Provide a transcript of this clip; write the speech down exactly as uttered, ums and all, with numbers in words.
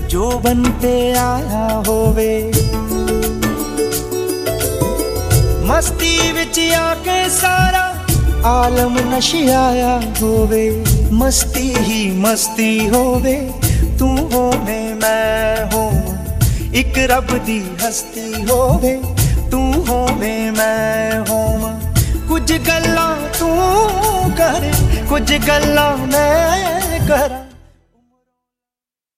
जो बन पे आया होवे। मस्ती विच आके सारा आलम नशियाया होवे। मस्ती ही मस्ती होवे, तू होवे मैं होवां, इक रब दी हस्ती होवे। तू होवे मैं होवां, कुछ गल्लां तू करे, कुछ गल्लां मैं करा।